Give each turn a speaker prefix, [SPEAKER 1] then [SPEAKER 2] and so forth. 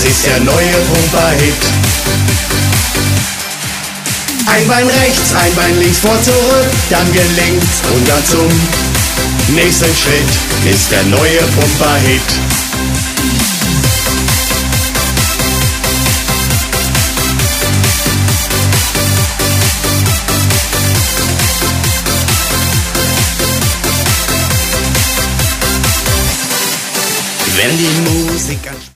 [SPEAKER 1] ist der neue Pumper-Hit. Ein Bein rechts, ein Bein links, vor, zurück, dann gelingt und dann zum nächsten Schritt ist der neue Pumper-Hit. Wenn die Musik